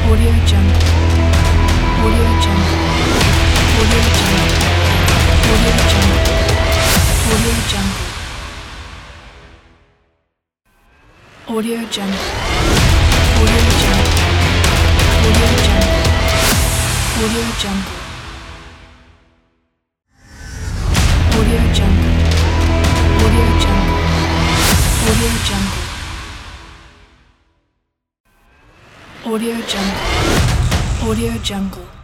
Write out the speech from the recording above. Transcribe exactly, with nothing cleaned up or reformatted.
Audio Jungle. Audio Jungle. Audio Jungle. Audio Jungle. Audio Jungle. Audio Jungle. Audio Jungle. Audio Jungle. Audio Jungle. Audio Jungle. Audio Jungle. Audio Jungle. Audio Jungle. Audio Jungle.